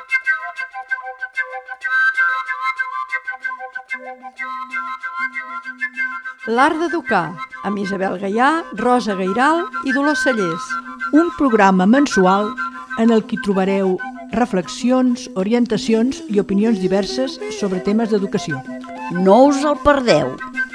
L'art d'educar, amb Isabel Gaià, Rosa Gairal i Dolors Cellers. Un programa mensual en el que trobareu reflexions, orientacions i opinions diverses sobre temes d'educació. No us el perdeu.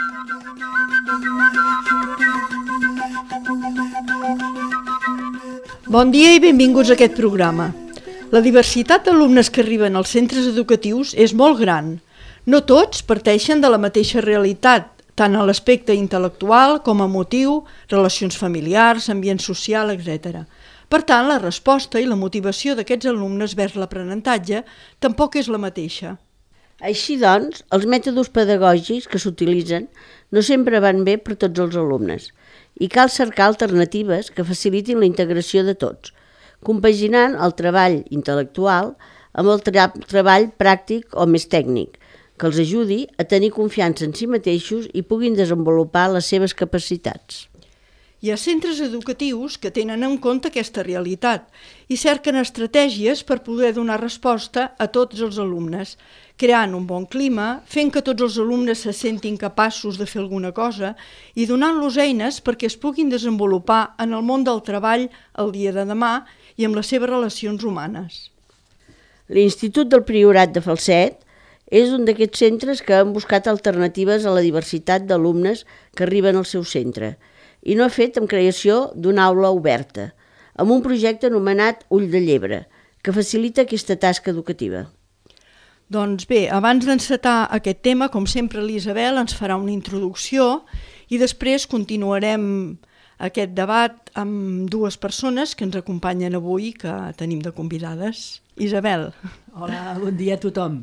Bon dia i benvinguts a aquest programa. La diversitat d'alumnes que arriben als centres educatius és molt gran. No tots parteixen de la mateixa realitat, tant a l'aspecte intel·lectual com emotiu, relacions familiars, ambient social, etc. Per tant, la resposta i la motivació d'aquests alumnes vers l'aprenentatge tampoc és la mateixa. Així doncs, els mètodes pedagògics que s'utilitzen no sempre van bé per tots els alumnes i cal cercar alternatives que facilitin la integració de tots, compaginant el treball intel·lectual amb el treball pràctic o més tècnic, que els ajudi a tenir confiança en si mateixos i puguin desenvolupar les seves capacitats. Hi ha centres educatius que tenen en compte aquesta realitat i cerquen estratègies per poder donar resposta a tots els alumnes, creant un bon clima, fent que tots els alumnes se sentin capaços de fer alguna cosa i donant-los eines perquè es puguin desenvolupar en el món del treball el dia de demà i amb les seves relacions humanes. L'Institut del Priorat de Falset és un d'aquests centres que han buscat alternatives a la diversitat d'alumnes que arriben al seu centre i no ha fet amb creació d'una aula oberta, amb un projecte anomenat Ull de Llebre, que facilita aquesta tasca educativa. Doncs bé, abans d'encetar aquest tema, com sempre l'Isabel ens farà una introducció i després continuarem aquest debat amb dues persones que ens acompanyen avui, que tenim de convidades. Isabel. Hola, bon dia a tothom.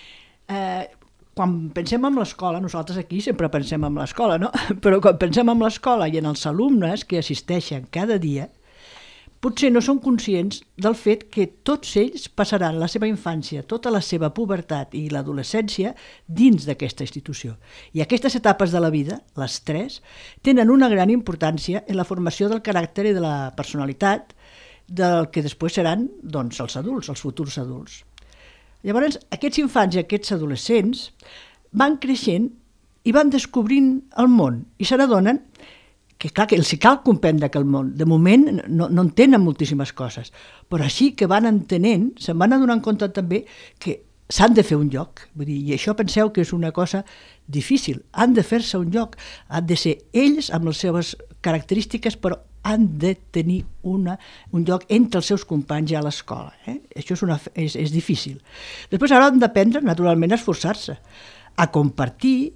Quan pensem en l'escola, nosaltres aquí sempre pensem en l'escola, no? Però quan pensem en l'escola i en els alumnes que assisteixen cada dia, potser no són conscients del fet que tots ells passaran la seva infància, tota la seva pubertat i l'adolescència dins d'aquesta institució. I aquestes etapes de la vida, les tres, tenen una gran importància en la formació del caràcter i de la personalitat del que després seran doncs, els adults, els futurs adults. Llavors, aquests infants i aquests adolescents van creixent i van descobrint el món i se n'adonen que, clar, que els cal comprendre que el món, de moment, no entenen moltíssimes coses, però així que van entenent, se'n van adonant compte també que s'han de fer un lloc. Vull dir, i això penseu que és una cosa difícil. Han de fer-se un lloc, han de ser ells amb les seves característiques, però han de tenir un lloc entre els seus companys a l'escola. Això és difícil. Després hauran d'aprendre, naturalment, a esforçar-se, a compartir,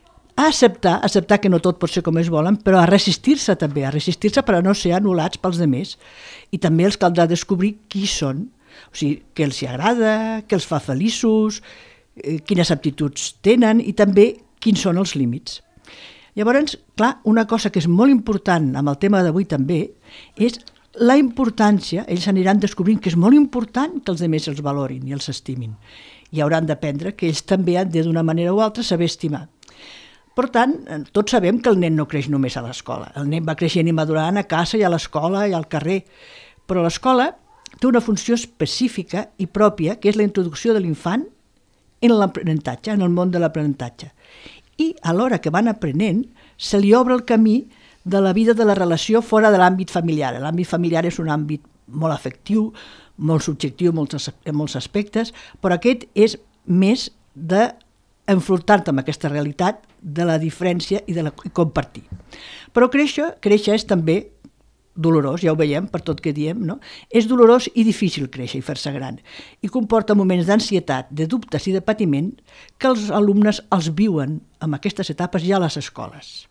a acceptar que no tot pot ser com ells volen, però a resistir-se també, a resistir-se per a no ser anul·lats pels altres. I també els caldrà descobrir qui són, o sigui, què els agrada, què els fa feliços, quines aptituds tenen i també quins són els límits. Llavors, clar, una cosa que és molt important amb el tema d'avui també és la importància, ells aniran descobrint que és molt important que els altres els valorin i els estimin. I hauran d'aprendre que ells també han de, d'una manera o altra, saber estimar. Per tant, tots sabem que el nen no creix només a l'escola. El nen va creixent i madurant a casa i a l'escola i al carrer. Però l'escola té una funció específica i pròpia, que és la introducció de l'infant en l'aprenentatge, en el món de l'aprenentatge. I a l'hora que van aprenent, se li obre el camí de la vida de la relació fora de l'àmbit familiar. L'àmbit familiar és un àmbit molt afectiu, molt subjectiu en molts aspectes, però aquest és més d'enfrontar-te amb aquesta realitat de la diferència i de compartir. Però créixer és també dolorós, ja ho veiem per tot que diem, no? És dolorós i difícil créixer i fer-se gran i comporta moments d'ansietat, de dubtes i de patiment que els alumnes els viuen en aquestes etapes ja a les escoles.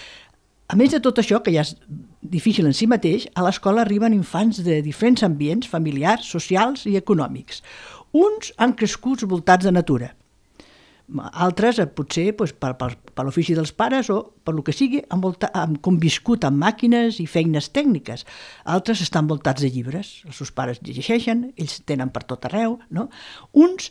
A més de tot això, que ja és difícil en si mateix, a l'escola arriben infants de diferents ambients familiars, socials i econòmics. Uns han crescut voltats de natura, altres potser per l'ofici dels pares o per lo que sigui han conviscut amb màquines i feines tècniques. Altres estan voltats de llibres, els seus pares llegeixen, ells tenen per tot arreu, no? Uns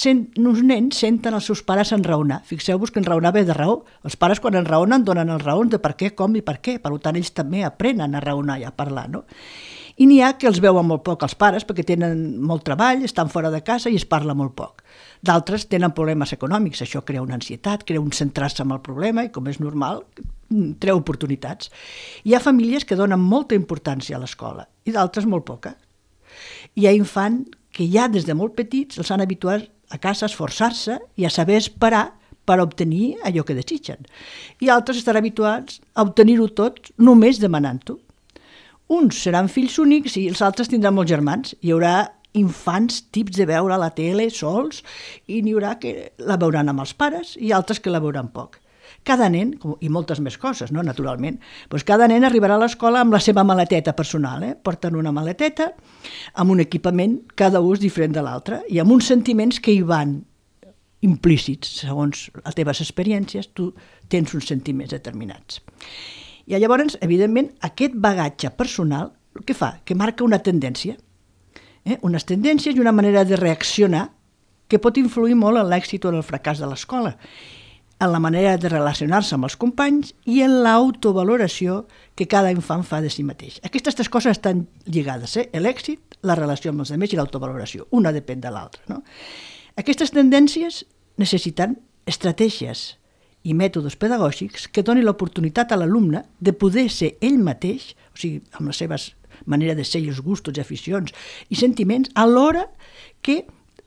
nens senten els seus pares enraonar. Fixeu-vos que enraonar ve de raó. Els pares quan enraonen donen els raons de per què, com i per què. Per tant, ells també aprenen a raonar i a parlar, no? I n'hi ha que els veuen molt poc els pares perquè tenen molt treball, estan fora de casa i es parla molt poc. D'altres tenen problemes econòmics, això crea una ansietat, crea un centrar-se en el problema i, com és normal, treu oportunitats. Hi ha famílies que donen molta importància a l'escola i d'altres molt poca. Hi ha infants que ja des de molt petits els han habituat a casa a esforçar-se i a saber esperar per obtenir allò que desitgen. I altres estan habituats a obtenir-ho tot només demanant-ho. Uns seran fills únics i els altres tindran molts germans. Hi haurà infants tips de veure la tele sols i n'hi haurà que la veuran amb els pares i altres que la veuran poc. Cada nen, i moltes més coses, no? Naturalment, doncs cada nen arribarà a l'escola amb la seva maleteta personal. Porten una maleteta amb un equipament, cada un és diferent de l'altre, i amb uns sentiments que hi van implícits. Segons les teves experiències, tu tens uns sentiments determinats. I llavors, evidentment, aquest bagatge personal, el que fa? Que marca una tendència. Unes tendències i una manera de reaccionar que pot influir molt en l'èxit o en el fracàs de l'escola, en la manera de relacionar-se amb els companys i en l'autovaloració que cada infant fa de si mateix. Aquestes tres coses estan lligades, l'èxit, la relació amb els altres i l'autovaloració. Una depèn de l'altra. No? Aquestes tendències necessiten estratègies i mètodes pedagògics que donin l'oportunitat a l'alumne de poder ser ell mateix, o sigui, amb les seves manera de ser i els gustos i aficions i sentiments, alhora que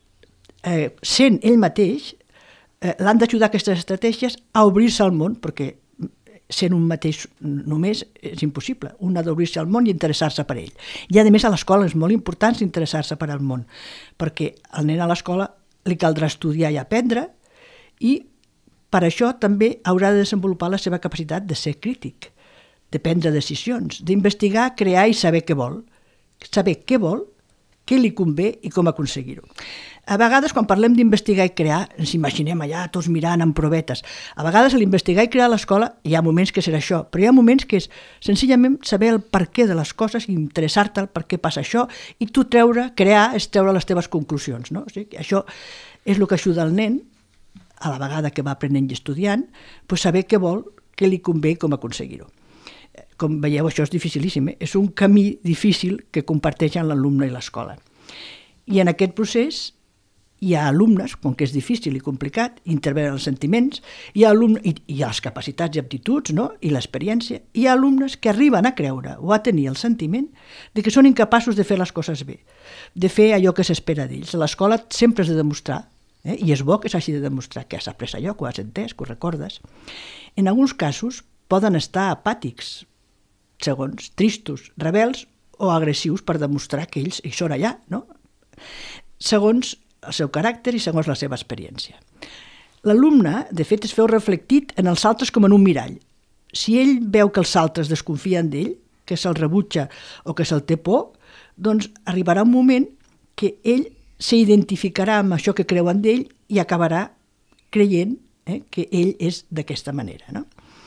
sent ell mateix l'han d'ajudar aquestes estratègies a obrir-se al món, perquè sent un mateix només és impossible. Un ha d'obrir-se al món i interessar-se per ell. I a més a l'escola és molt important interessar-se per al món, perquè al nen a l'escola li caldrà estudiar i aprendre i per això també haurà de desenvolupar la seva capacitat de ser crític, de prendre decisions, d'investigar, crear i saber què vol. Saber què vol, què li convé i com aconseguir-ho. A vegades, quan parlem d'investigar i crear, ens imaginem allà tots mirant amb provetes. A vegades, a l'investigar i crear a l'escola, hi ha moments que serà això, però hi ha moments que és senzillament saber el perquè de les coses i interessar-te el per què passa això i tu crear és treure les teves conclusions. No? O sigui, això és el que ajuda el nen, a la vegada que va aprenent i estudiant, pues saber què vol, què li convé i com aconseguir-ho. Com veieu, això és dificilíssim. És un camí difícil que comparteixen l'alumne i l'escola. I en aquest procés hi ha alumnes, com que és difícil i complicat, intervenen els sentiments, hi ha les capacitats i aptituds, no? I l'experiència. Hi ha alumnes que arriben a creure o a tenir el sentiment de que són incapaços de fer les coses bé, de fer allò que s'espera d'ells. A l'escola sempre has de demostrar, i és bo que s'hagi de demostrar que has après allò, que ho has entès, que ho recordes. En alguns casos poden estar apàtics, segons, tristos, rebels o agressius per demostrar que ells hi són allà, no? Segons el seu caràcter i segons la seva experiència. L'alumne, de fet, es veu reflectit en els altres com en un mirall. Si ell veu que els altres desconfien d'ell, que se'l rebutja o que se'l té por, doncs arribarà un moment que ell s'identificarà amb això que creuen d'ell i acabarà creient que ell és d'aquesta manera. No?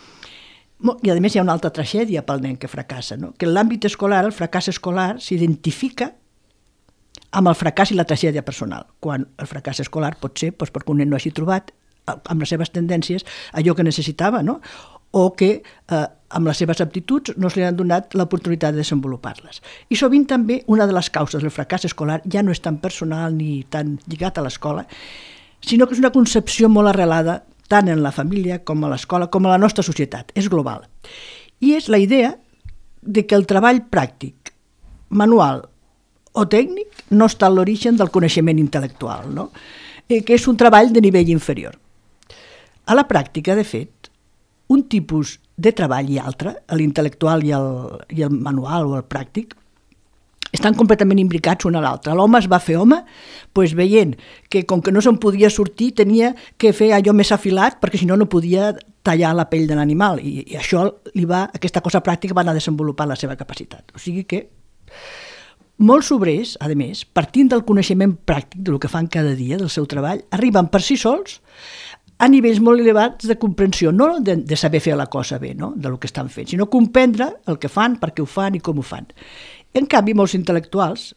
I a més hi ha una altra tragèdia pel nen que fracassa, no? Que en l'àmbit escolar, el fracàs escolar s'identifica amb el fracàs i la tragèdia personal, quan el fracàs escolar pot ser perquè un nen no hagi trobat amb les seves tendències allò que necessitava, no? O que amb les seves aptituds no se li han donat l'oportunitat de desenvolupar-les. I sovint també una de les causes del fracàs escolar ja no és tan personal ni tan lligat a l'escola, sinó que és una concepció molt arrelada tant en la família com a l'escola com a la nostra societat. És global. I és la idea de que el treball pràctic, manual o tècnic no està a l'origen del coneixement intel·lectual, no? Que és un treball de nivell inferior. A la pràctica, de fet, un tipus de treball i altre, l'intel·lectual i el manual o el pràctic, estan completament imbricats un a l'altre. L'home es va fer home, doncs veient que com que no se'n podia sortir tenia que fer allò més afilat perquè si no no podia tallar la pell de l'animal i això aquesta cosa pràctica va anar desenvolupant la seva capacitat. O sigui que molts obrers, a més, partint del coneixement pràctic del que fan cada dia, del seu treball, arriben per si sols a nivells molt elevats de comprensió, no de saber fer la cosa bé, no? Del que estan fent, sinó comprendre el que fan, per què ho fan i com ho fan. En canvi, molts intel·lectuals,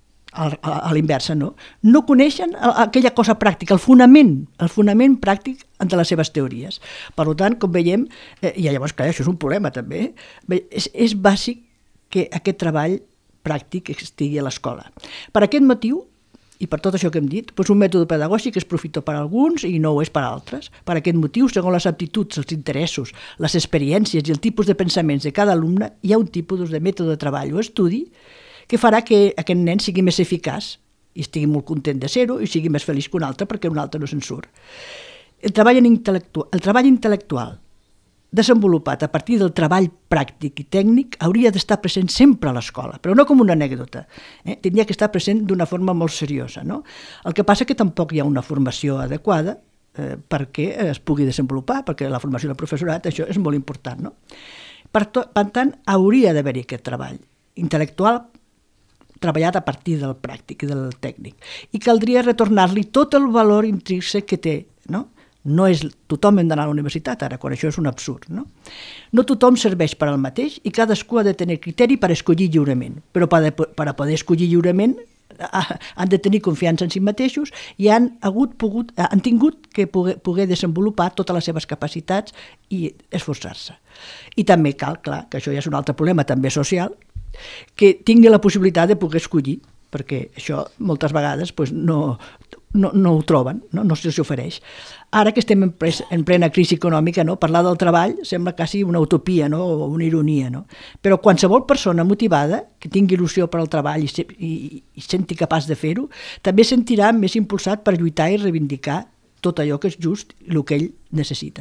a l'inversa, no coneixen aquella cosa pràctica, el fonament pràctic de les seves teories. Per tant, com veiem, i llavors, clar, això és un problema també, és bàsic que aquest treball pràctic que estigui a l'escola. Per aquest motiu, i per tot això que hem dit, un mètode pedagògic és profitós per a alguns i no ho és per a altres. Per aquest motiu, segons les aptituds, els interessos, les experiències i el tipus de pensaments de cada alumne, hi ha un tipus de mètode de treball o estudi que farà que aquest nen sigui més eficaç i estigui molt content de ser-ho i sigui més feliç que un altre perquè un altre no se'n surt. El treball intel·lectual desenvolupat a partir del treball pràctic i tècnic hauria d'estar present sempre a l'escola, però no com una anècdota. Tindria que estar present d'una forma molt seriosa. No? El que passa que tampoc hi ha una formació adequada perquè es pugui desenvolupar, perquè la formació del professorat, això és molt important. No? Per tant, hauria d'haver-hi aquest treball intel·lectual treballat a partir del pràctic i del tècnic. I caldria retornar-li tot el valor intrínsec que té, no? No és tothom hem d'anar a la universitat ara, quan això és un absurd. No tothom serveix per al mateix i cadascú ha de tenir criteri per escollir lliurement, però per a poder escollir lliurement han de tenir confiança en si mateixos i han tingut que poder desenvolupar totes les seves capacitats i esforçar-se. I també cal, clar, que això ja és un altre problema també social, que tingui la possibilitat de poder escollir, perquè això moltes vegades no ho troben, no se'ls ofereix. Ara que estem en plena crisi econòmica, parlar del treball sembla quasi una utopia o una ironia. Però qualsevol persona motivada, que tingui il·lusió per al treball i senti capaç de fer-ho, també sentirà més impulsat per lluitar i reivindicar tot allò que és just i el que ell necessita.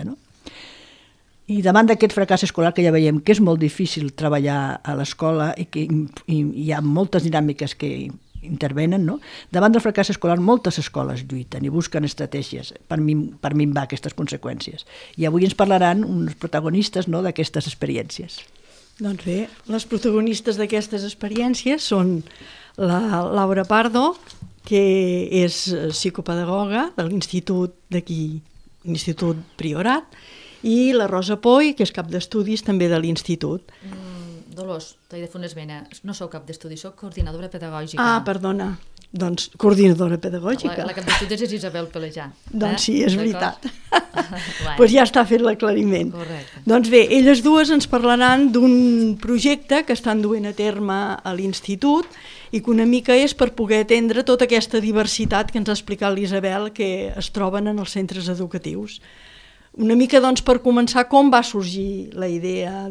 I davant d'aquest fracàs escolar que ja veiem que és molt difícil treballar a l'escola i que hi ha moltes dinàmiques que intervenen, davant del fracàs escolar moltes escoles lluiten i busquen estratègies per minvar aquestes conseqüències. I avui ens parlaran uns protagonistes d'aquestes experiències. Doncs bé, les protagonistes d'aquestes experiències són la Laura Pardo, que és psicopedagoga de l'Institut d'aquí, l'Institut Priorat, i la Rosa Poy, que és cap d'estudis també de l'Institut. Dolors, t'he de fer una esmena. No sou cap d'estudis, sou coordinadora pedagògica. Ah, perdona. Doncs coordinadora pedagògica. La cap d'estudis és Isabel Pelejà. Doncs sí, és veritat. Doncs ja està fet l'aclariment. Correcte. Doncs bé, elles dues ens parlaran d'un projecte que estan duent a terme a l'Institut i que una mica és per poder atendre tota aquesta diversitat que ens ha explicat l'Isabel que es troben en els centres educatius. Una mica, doncs, per començar, com va sorgir la idea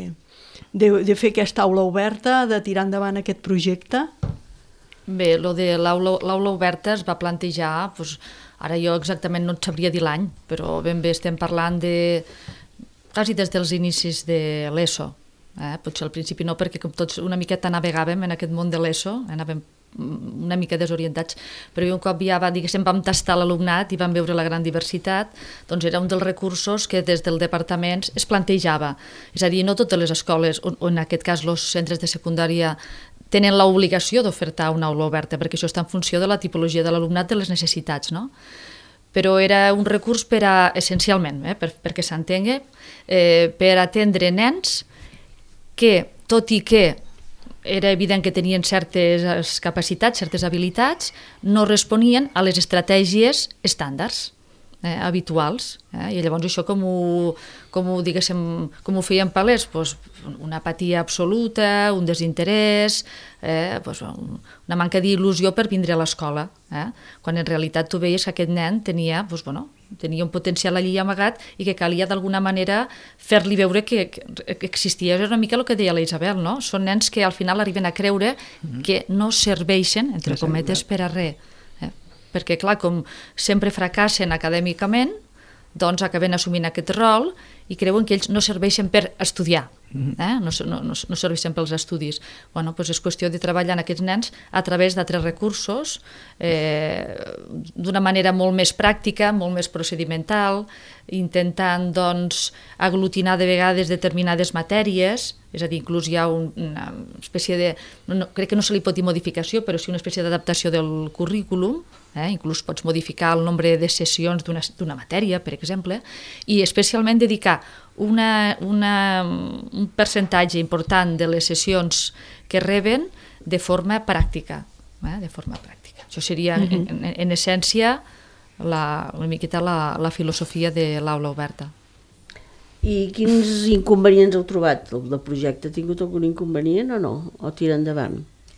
de fer aquesta aula oberta, de tirar endavant aquest projecte? Bé, lo de l'aula oberta es va plantejar, ara jo exactament no et sabria dir l'any, però ben bé estem parlant quasi des dels inicis de l'ESO. Potser al principi no, perquè com tots una miqueta navegàvem en aquest món de l'ESO, anàvem una mica desorientats, però un cop ja vam tastar l'alumnat i vam veure la gran diversitat, doncs era un dels recursos que des del departament es plantejava. És a dir, no totes les escoles, o en aquest cas els centres de secundària, tenen l'obligació d'ofertar una aula oberta, perquè això està en funció de la tipologia de l'alumnat, de les necessitats, no? Però era un recurs essencialment, perquè s'entengui, per atendre nens que, tot i que era evident que tenien certes capacitats, certes habilitats, no responien a les estratègies estàndards, habituals. I llavors això com ho feien palès? Una apatia absoluta, un desinterès, una manca d'il·lusió per vindre a l'escola, quan en realitat tu veies que aquest nen tenia un potencial allí amagat i que calia d'alguna manera fer-li veure que existia. És una mica el que deia la Isabel, no? Són nens que al final arriben a creure que no serveixen, entre cometes, per a res. Perquè, clar, com sempre fracassen acadèmicament, doncs acaben assumint aquest rol i creuen que ells no serveixen per estudiar, no serveixen pels estudis. Doncs és qüestió de treballar en aquests nens a través d'altres recursos, d'una manera molt més pràctica, molt més procedimental, intentant doncs, aglutinar de vegades determinades matèries, és a dir, inclús hi ha una espècie de... crec que no se li pot dir modificació, però sí una espècie d'adaptació del currículum, inclús pots modificar el nombre de sessions d'una matèria, per exemple, i especialment dedicar un percentatge important de les sessions que reben de forma pràctica. Això seria, en essència, una miqueta la filosofia de l'aula oberta. I quins inconvenients heu trobat del projecte? Ha tingut algun inconvenient o no? O tira endavant?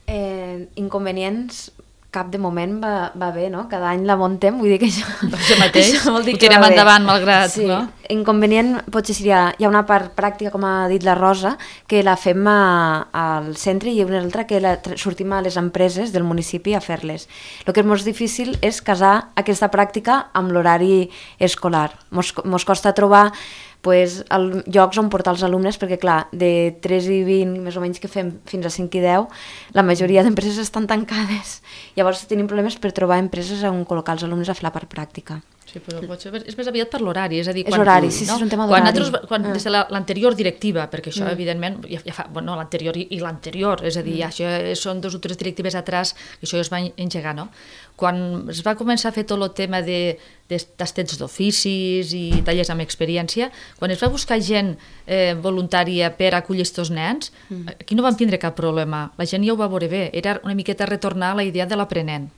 Inconvenients cap de moment va bé, no? Cada any la muntem, vull dir que Això mateix, això vol dir ho que tirem va bé. endavant malgrat, Sí. no? Inconvenient potser seria, hi ha una part pràctica, com ha dit la Rosa, que la fem al centre i una altra que sortim a les empreses del municipi a fer-les. El que és molt difícil és casar aquesta pràctica amb l'horari escolar. Mos costa trobar llocs on portar els alumnes, perquè clar, de 3 i 20 més o menys que fem fins a 5 i 10, la majoria d'empreses estan tancades. Llavors tenim problemes per trobar empreses on col·locar els alumnes a fer la part pràctica. Sí, però potser és més aviat per l'horari, és a dir... És horari, sí, és un tema d'horari. Des de l'anterior directiva, perquè això, evidentment, ja fa... Bueno, l'anterior i l'anterior, és a dir, això són 2 o 3 directives atrás, que això ja es va engegar, no? Quan es va començar a fer tot el tema de tastets d'oficis i tallers amb experiència, quan es va buscar gent voluntària per acollir aquests nens, aquí no vam tindre cap problema. La gent ja ho va veure bé. Era una miqueta retornar a la idea de l'aprenent.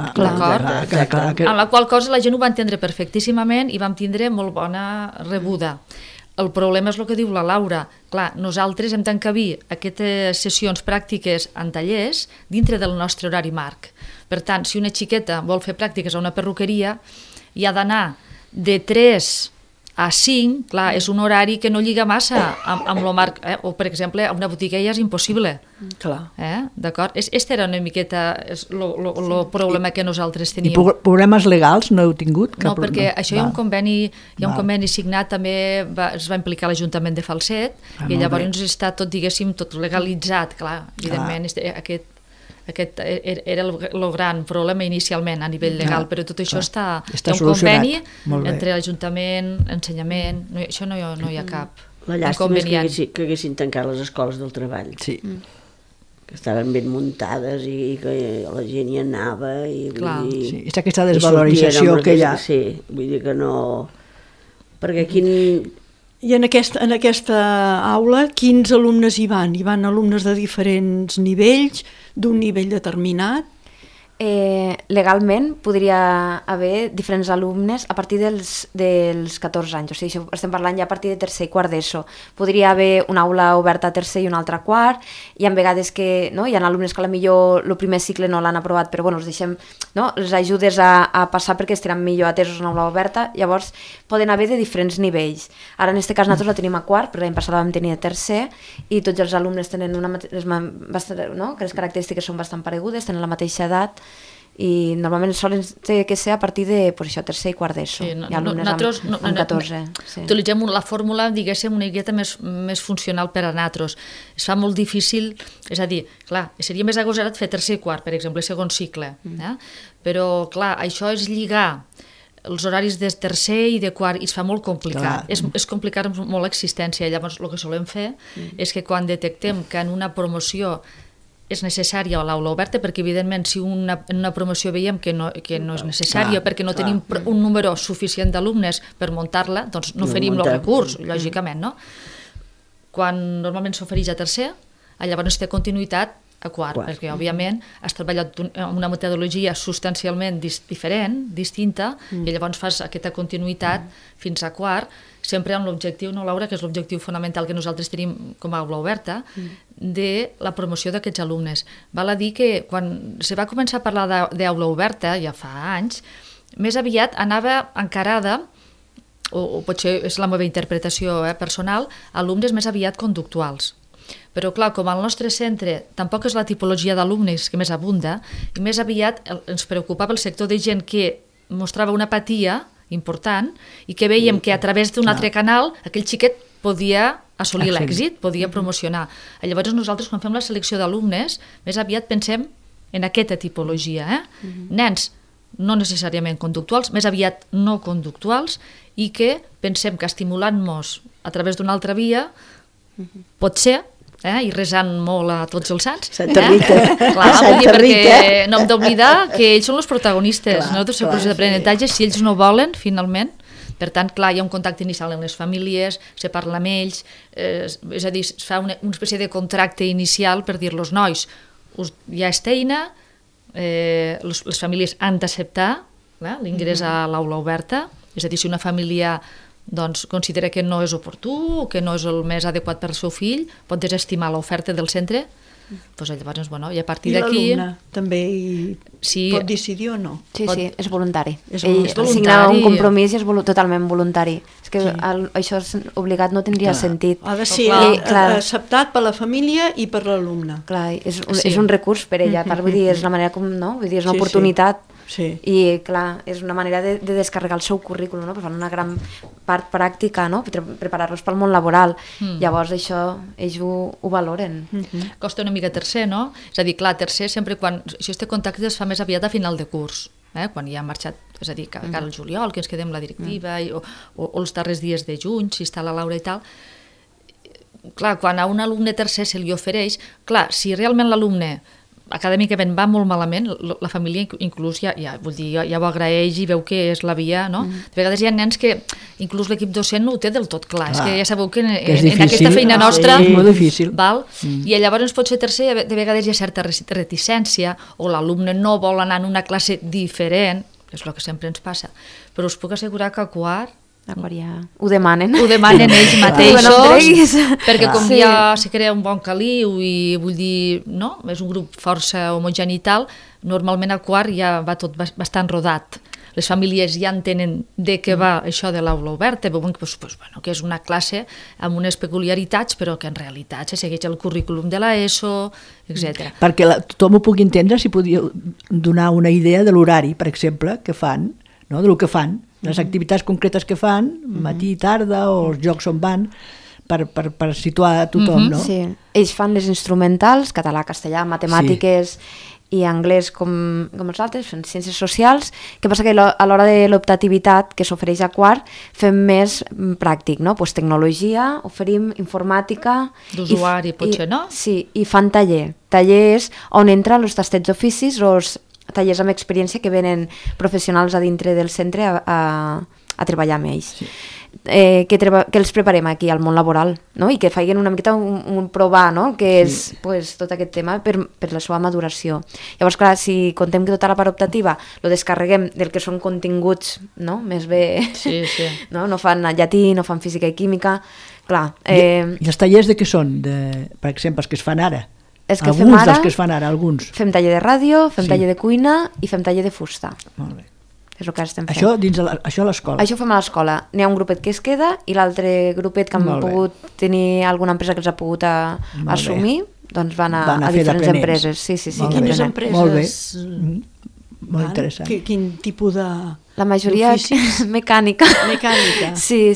Clar. Amb la qual cosa la gent ho va entendre perfectíssimament i vam tindre molt bona rebuda. El problema és el que diu la Laura. Clar, nosaltres hem d'encabir aquestes sessions pràctiques en tallers dintre del nostre horari marc. Per tant, si una xiqueta vol fer pràctiques a una perruqueria i ha d'anar de 3 a 5, clar, és un horari que no lliga massa amb el marc, o per exemple a una botiga ja és impossible. Clar. D'acord? Este era una miqueta el problema que nosaltres teníem. I problemes legals no heu tingut? No, perquè això hi ha un conveni signat, també es va implicar l'Ajuntament de Falset, i llavors està tot, diguéssim, tot legalitzat, clar, evidentment, aquest era el gran problema inicialment a nivell legal, però tot això està un conveni entre l'Ajuntament, ensenyament, això no hi ha cap la llàstima és que haguessin tancat les escoles del treball. Sí. Que estaven ben muntades i que la gent hi anava i és aquesta desvalorització que hi ha. Sí, vull dir que no... Perquè quin... I en aquesta aula, quins alumnes hi van? Hi van alumnes de diferents nivells, d'un nivell determinat? Legalment podria haver diferents alumnes a partir dels 14 anys, o sigui, això estem parlant ja a partir de tercer i quart d'ESO. Podria haver una aula oberta a tercer i una altra a quart, hi ha vegades que hi ha alumnes que potser el primer cicle no l'han aprovat, però els deixem, les ajudes a passar perquè estaran millor atesos en una aula oberta, llavors poden haver de diferents nivells. Ara en aquest cas nosaltres la tenim a quart, però l'any passat la vam tenir a tercer, i tots els alumnes tenen que les característiques són bastant paregudes, tenen la mateixa edat, i normalment solen ser a partir de tercer i quart d'ESO. Hi ha alumnes amb 14. Utilitzem la fórmula, diguéssim, una miqueta més funcional per a nosaltres. Es fa molt difícil, és a dir, clar, seria més agosarat fer tercer i quart, per exemple, segon cicle. Però, clar, això és lligar els horaris de tercer i de quart i es fa molt complicat. És complicat molt l'existència. Llavors, el que solem fer és que quan detectem que en una promoció és necessària l'aula oberta, perquè evidentment si en una promoció veiem que no és necessària perquè no tenim un número suficient d'alumnes per muntar-la, doncs no oferim el recurs, lògicament, no? Quan normalment s'ofereix a tercer, llavors té continuïtat a quart, perquè òbviament has treballat amb una metodologia substancialment diferent, distinta, i llavors fas aquesta continuïtat fins a quart, sempre amb l'objectiu, no, Laura, que és l'objectiu fonamental que nosaltres tenim com a aula oberta, de la promoció d'aquests alumnes. Val a dir que quan se va començar a parlar d'aula oberta, ja fa anys, més aviat anava encarada, o potser és la meva interpretació personal, alumnes més aviat conductuals. Però clar, com al nostre centre tampoc és la tipologia d'alumnes que més abunda, i més aviat ens preocupava el sector de gent que mostrava una apatia important i que veiem que a través d'un altre canal aquell xiquet podia assolir l'èxit, podia promocionar. Llavors nosaltres quan fem la selecció d'alumnes més aviat pensem en aquesta tipologia. Nens no necessàriament conductuals, més aviat no conductuals, i que pensem que estimulant-nos a través d'una altra via pot ser, i resant molt a tots els sants. Santa Rita. Clar, perquè no hem d'oblidar que ells són els protagonistes. Nosaltres el procés d'aprenentatge, si ells no volen, finalment, per tant, clar, hi ha un contacte inicial amb les famílies, se parla amb ells, és a dir, es fa una espècie de contracte inicial per dir-los, nois, hi ha esta eina, les famílies han d'acceptar l'ingrés a l'aula oberta, és a dir, si una família considera que no és oportú o que no és el més adequat per al seu fill, pot desestimar l'oferta del centre, Doncs llavors, bueno, i a partir I d'aquí... l'alumne també pot decidir o no? Sí, és voluntari. És Ell voluntari. signa un compromís i és totalment voluntari. És que això és obligat no tindria Clar. sentit. Ha de ser acceptat per la família i per l'alumne. Clar, és un recurs per ella, vull dir, és una manera com, no? Vull dir, és una oportunitat. Sí. I clar, és una manera de descarregar el seu currículum, no? Fan una gran part pràctica, no? Preparar-los pel món laboral. Llavors això ells ho valoren. Costa una mica tercer, no? És a dir, clar, tercer sempre quan... Això este contacte es fa més aviat a final de curs, quan ja ha marxat, és a dir, que al juliol, que ens quedem la directiva, o els darrers dies de juny, si està la Laura i tal. Clar, quan a un alumne tercer se li ofereix, clar, si realment l'alumne acadèmicament va molt malament, la família inclús ja ho agraeix i veu que és la via, no? De vegades hi ha nens que inclús l'equip docent no ho té del tot clar. És que ja sabeu que en aquesta feina nostra és molt difícil. Val? I llavors pot ser tercer, de vegades hi ha certa reticència o l'alumne no vol anar en una classe diferent, que és el que sempre ens passa, però us puc assegurar que a quart ja ho demanen. Ho demanen ells mateixos, perquè com ja se crea un bon caliu i vull dir, no? És un grup força homogeni i tal, normalment a quart ja va tot bastant rodat. Les famílies ja entenen de què va això de l'aula oberta, veuen que és una classe amb unes peculiaritats, però que en realitat se segueix el currículum de l'ESO, etc. Perquè tothom ho pugui entendre, si podíeu donar una idea de l'horari, per exemple, que fan, no? Del que fan, les activitats concretes que fan, matí i tarda, o els jocs on van, per situar a tothom, no? Sí, ells fan les instrumentals, català, castellà, matemàtiques i anglès com els altres, fem ciències socials. Què passa que a l'hora de l'optativitat que s'ofereix a quart fem més pràctic, no? Pues tecnologia, oferim informàtica... D'usuari, potser, no? Sí, i fan tallers on entren els tastets d'oficis, els tallers amb experiència que venen professionals a dintre del centre a treballar amb ells. Sí. Que els preparem aquí al món laboral, no? I que facin una miqueta un provar, no? Que és tot aquest tema per la seva maduració. Llavors, clar, si contem que tota la part optativa lo descarreguem del que són continguts, no? Més bé... Sí. No fan llatí, no fan física i química, clar. I els tallers de què són? Per exemple, els que es fan ara? Alguns dels que es fan ara, alguns. Fem taller de ràdio, fem taller de cuina i fem taller de fusta. Molt bé. És el que estem fent. Això a l'escola? Això ho fem a l'escola. N'hi ha un grupet que es queda i l'altre grupet que han pogut tenir alguna empresa que els ha pogut assumir, doncs van a diferents empreses. Sí. I quines empreses? Molt bé. Molt interessant. Quin tipus de... La majoria mecànica. Mecànica. Sí.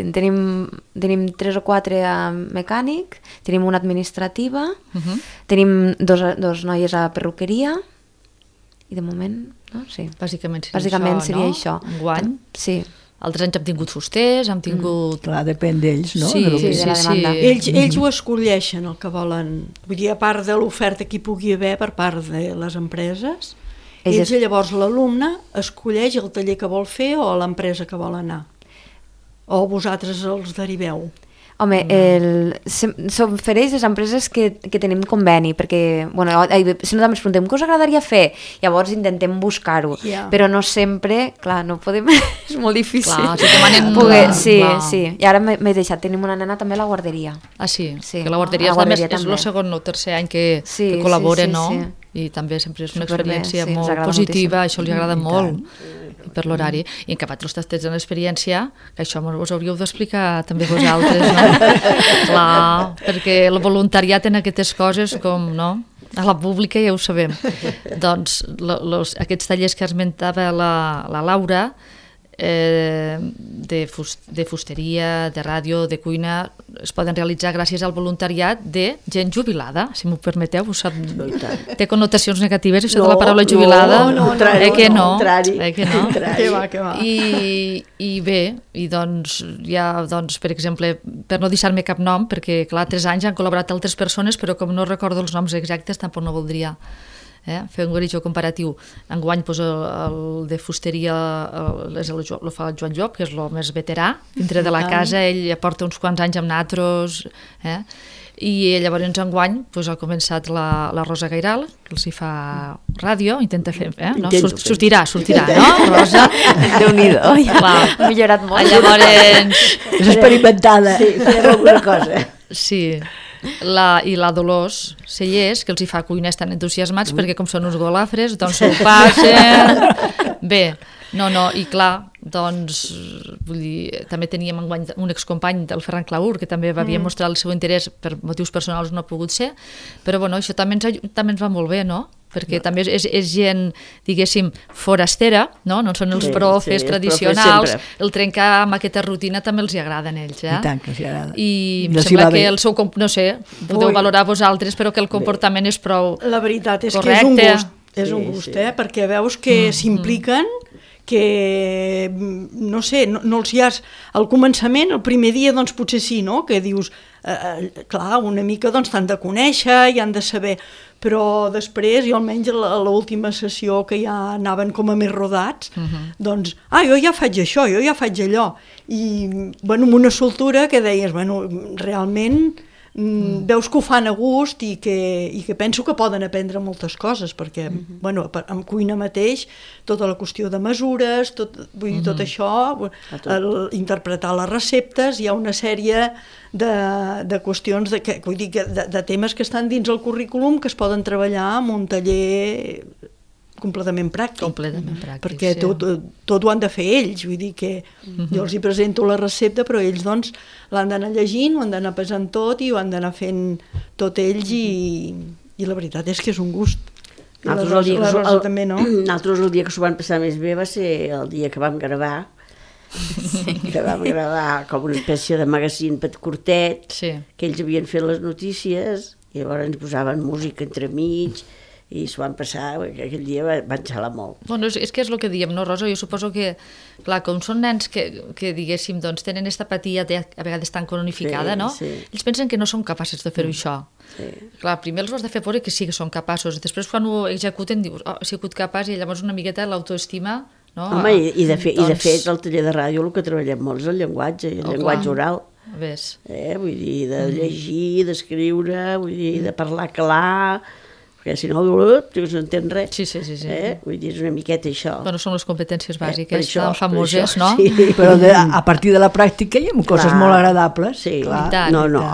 Tenim 3 o 4 a mecànic, tenim una administrativa, tenim dos noies a perruqueria i de moment, no? Sí. Bàsicament seria això. Enguany. Sí. Altres anys hem tingut fusters, hem tingut... Clar, depèn d'ells, no? Sí. De la demanda. Ells ho escolleixen, el que volen. Vull dir, a part de l'oferta que hi pugui haver per part de les empreses, ells llavors l'alumne escolleix el taller que vol fer o l'empresa que vol anar. O vosaltres els deriveu. Home, s'ofereix les empreses que tenim conveni, perquè, si no també ens preguntem què us agradaria fer, llavors intentem buscar-ho, però no sempre, clar, no podem, és molt difícil. Clar, si demanen... Sí, i ara m'he deixat, tenim una nena també a la guarderia. Ah, sí? Que la guarderia és el segon o tercer any que col·labora, no? I també sempre és una experiència molt positiva, això li agrada molt per l'horari. I en cap altres tastets en l'experiència, que això us hauríeu d'explicar també vosaltres, no? Clar, perquè el voluntariat en aquestes coses, com, no? A la pública ja ho sabem. Doncs aquests tallers que esmentava la Laura, de fusteria, de ràdio, de cuina, es poden realitzar gràcies al voluntariat de gent jubilada, si m'ho permeteu. Té connotacions negatives això de la paraula jubilada? No, que no. Que va. I bé, i doncs ja, per exemple, per no deixar-me cap nom, perquè clar, 3 anys han col·laborat altres persones, però com no recordo els noms exactes tampoc no voldria fer un guaritjó comparatiu. Enguany el de fusteria el fa el Joan Llop, que és el més veterà dintre de la casa, ell ja porta uns quants anys amb natros, i llavors enguany ha començat la Rosa Gairal, que els hi fa ràdio, intenta fer, no? Sortirà, no, Rosa? Déu-n'hi-do, ja ha millorat molt. Llavors... És experimentada. Sí, farem alguna cosa. Sí, I la Dolors Cellers, que els hi fa cuiners tan entusiasmats perquè com són uns golafres, doncs s'ho passen. Bé, i clar, doncs, vull dir, també teníem un excompany del Ferran Claur, que també havia mostrat el seu interès, per motius personals no ha pogut ser, però bueno, això també ens va molt bé, no? Perquè també és gent, diguéssim, forastera, no són els profes tradicionals, el trencar amb aquesta rutina també els agrada a ells. I tant que els agrada. I em sembla que el seu, no sé, podeu valorar vosaltres, però que el comportament és prou correcte. La veritat és que és un gust, perquè veus que s'impliquen, que, no sé, no els hi has... Al començament, el primer dia, doncs potser sí, no?, que dius, clar, una mica doncs t'han de conèixer i han de saber, però després, jo almenys a l'última sessió que ja anaven com a més rodats, doncs, jo ja faig això, jo ja faig allò, i, bueno, amb una soltura que deies, bueno, realment... veus que ho fan a gust i que penso que poden aprendre moltes coses perquè, bueno, amb cuina mateix tota la qüestió de mesures vull dir, tot això, interpretar les receptes, hi ha una sèrie de qüestions vull dir, de temes que estan dins el currículum que es poden treballar en un taller completament pràctic. Perquè tot ho han de fer ells, vull dir que jo els hi presento la recepta, però ells doncs l'han d'anar llegint, ho han d'anar pesant tot i ho han d'anar fent tot ells i la veritat és que és un gust. Nosaltres també, no? Nosaltres el dia que s'ho van passar més bé va ser el dia que vam gravar, que vam gravar com una espècie de magazín curtet, que ells havien fet les notícies i llavors ens posaven música entremig i s'ho van passar, aquell dia van xalar molt. Bueno, és que és el que diem, no, Rosa? Jo suposo que, clar, com són nens que diguéssim, doncs, tenen aquesta apatia a vegades tan cronificada, no? Ells pensen que no són capaços de fer-ho això. Clar, primer els has de fer veure que sí que són capaços, després quan ho executen dius, he sigut capaç, i llavors una miqueta l'autoestima, no? Home, i de fet al taller de ràdio el que treballem molt és el llenguatge, el llenguatge oral. Vull dir, de llegir, d'escriure, vull dir, de parlar clar... perquè si no s'entén res. Vull dir, és una miqueta això. Bueno, són les competències bàsiques, tan famoses, no? Però a partir de la pràctica hi ha coses molt agradables. Sí, clar.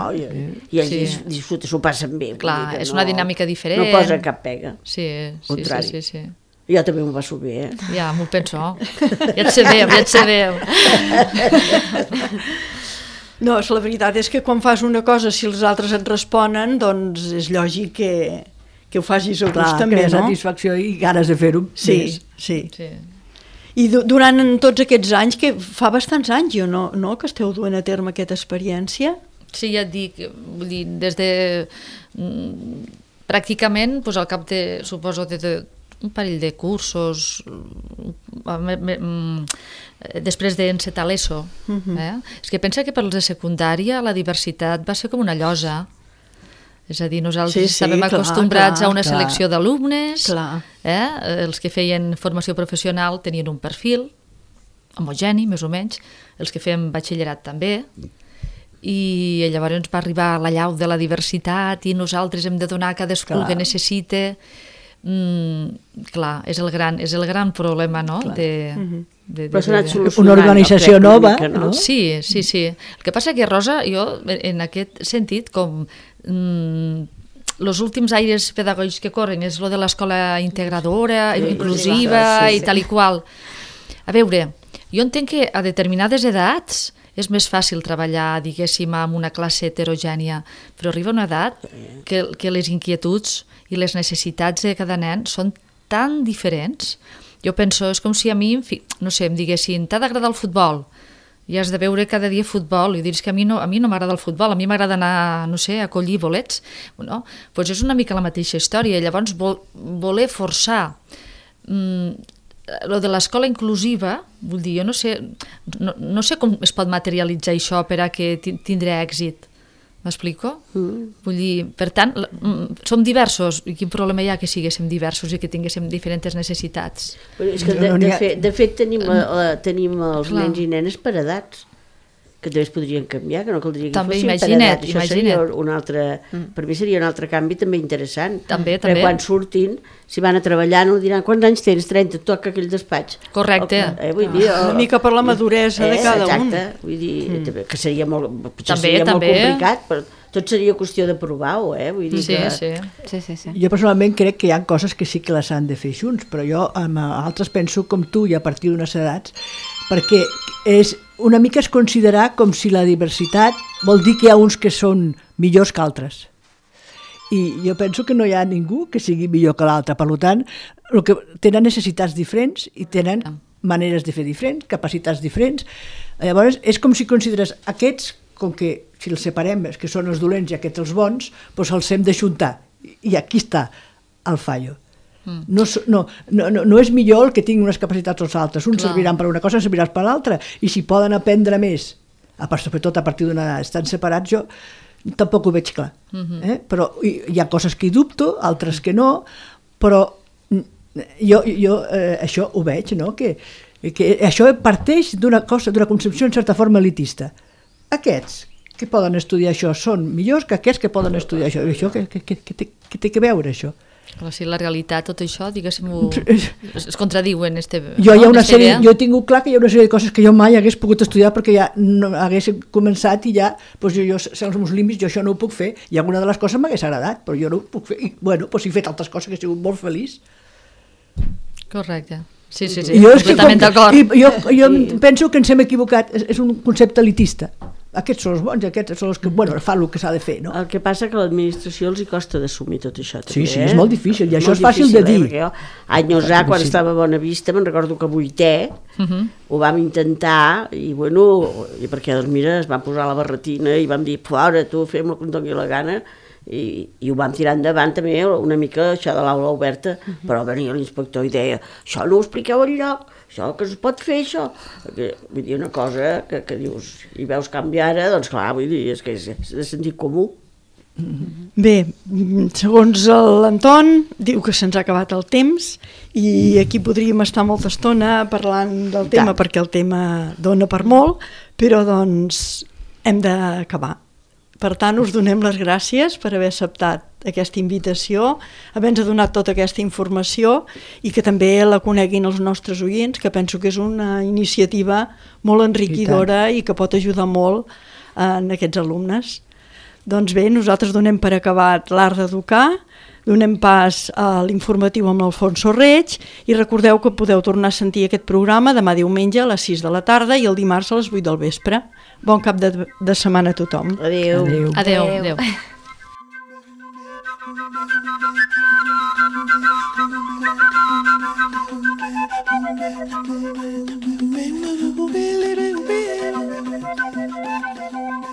I ells s'ho passen bé. Clar, és una dinàmica diferent. No posa cap pega. Sí. Jo també m'ho passo bé, Ja, m'ho penso. Ja et sabeu. No, la veritat és que quan fas una cosa, si els altres et responen, doncs és lògic que ho facis a gust també, no? Clar, satisfacció i ganes de fer-ho més. Sí. I durant tots aquests anys, que fa bastants anys, no, que esteu duent a terme aquesta experiència? Sí, ja et dic, vull dir, des de pràcticament, doncs al cap de, suposo, un parell de cursos, després d'encetar l'ESO. És que pensa que per als de secundària la diversitat va ser com una llosa. És a dir, nosaltres estàvem acostumbrats a una selecció d'alumnes, els que feien formació professional tenien un perfil homogeni, més o menys, els que fèiem batxillerat també, i llavors va arribar la llau de la diversitat i nosaltres hem de donar a cadascú el que necessita. Clar, és el gran problema, no? Però s'ha anat solucionant. Una organització nova, no? Sí. El que passa que, Rosa, jo, en aquest sentit, com els últims aires pedagògics que corren és lo de l'escola integradora, inclusiva i tal i qual. A veure, jo entenc que a determinades edats és més fàcil treballar, diguéssim, amb una classe heterogènia, però arriba una edat que les inquietuds i les necessitats de cada nen són tan diferents. Jo penso, és com si a mi, no sé, em diguessin, t'ha d'agradar el futbol, i has de veure cada dia futbol, i dius que a mi no m'agrada el futbol, a mi m'agrada anar, no sé, a collir bolets. Doncs és una mica la mateixa història. Llavors, voler forçar lo de l'escola inclusiva, vull dir, jo no sé com es pot materialitzar això per a que tindrà èxit. M'explico? Vull dir, per tant, som diversos, i quin problema hi ha que siguéssim diversos i que tinguéssim diferents necessitats? És que, de fet, tenim els nens i nenes per edats, que també es podrien canviar, que no caldria que fossin per edat. Això seria un altre... Per mi seria un altre canvi també interessant. També. Perquè quan surtin, si van a treballar, no diran, quants anys tens? 30, toca aquell despatx. Correcte. Una mica per la maduresa de cada un. Exacte. Vull dir, que seria molt complicat, però tot seria qüestió de provar-ho, vull dir que... Sí. Jo personalment crec que hi ha coses que sí que les han de fer junts, però jo amb altres penso com tu i a partir d'unes edats, perquè és una mica es considerar com si la diversitat vol dir que hi ha uns que són millors que altres. I jo penso que no hi ha ningú que sigui millor que l'altre, per tant, tenen necessitats diferents i tenen maneres de fer diferents, capacitats diferents. Llavors, és com si consideres aquests, com que si els separem, que són els dolents i aquests els bons, doncs els hem d'ajuntar. I aquí està el fallo. No és millor el que tingui unes capacitats o els altres. Uns serviran per una cosa, serviran per l'altra. I si poden aprendre més, sobretot a partir d'una edat, estan separats, jo tampoc ho veig clar. Però hi ha coses que hi dubto, altres que no, però jo això ho veig, no? Que això parteix d'una concepció en certa forma elitista. Aquests que poden estudiar això són millors que aquests que poden estudiar això. I això què té que veure, això? Però si la realitat, tot això, diguéssim, es contradiuen. Jo he tingut clar que hi ha una sèrie de coses que jo mai hagués pogut estudiar perquè ja no hagués començat i ja, jo sé els meus límits, jo això no ho puc fer, i alguna de les coses m'hagués agradat, però jo no ho puc fer, i he fet altres coses que he sigut molt feliç. Correcte. Sí, completament d'acord. Jo penso que ens hem equivocat, és un concepte elitista. Aquests són els bons, aquests són els que fan el que s'ha de fer, no? El que passa que a l'administració els hi costa d'assumir tot això, també. Sí, és molt difícil, i això és fàcil de dir. Perquè jo, anys quan estava a Bonavista, me'n recordo que a 8è ho vam intentar, i perquè doncs mira, es van posar la barretina i vam dir, fora, tu, fem el que em doni la gana, i ho vam tirar endavant també una mica això de l'aula oberta, però venia l'inspector i deia, això no ho expliqueu enlloc, això que es pot fer, això. Vull dir, una cosa que dius, i veus canviar ara, doncs clar, vull dir, és que és de sentit comú. Bé, segons l'Anton, diu que se'ns ha acabat el temps i aquí podríem estar molta estona parlant del tema perquè el tema dona per molt, però doncs hem d'acabar. Per tant, us donem les gràcies per haver acceptat aquesta invitació, haver-nos donat tota aquesta informació i que també la coneguin els nostres oients, que penso que és una iniciativa molt enriquidora i que pot ajudar molt en aquests alumnes. Doncs bé, nosaltres donem per acabat l'Art d'Educar, donem pas a l'informatiu amb l'Alfonso Reig i recordeu que podeu tornar a sentir aquest programa demà diumenge a les 6 de la tarda i el dimarts a les 8 del vespre. Bon cap de setmana a tothom. Adéu. Adéu. Adéu.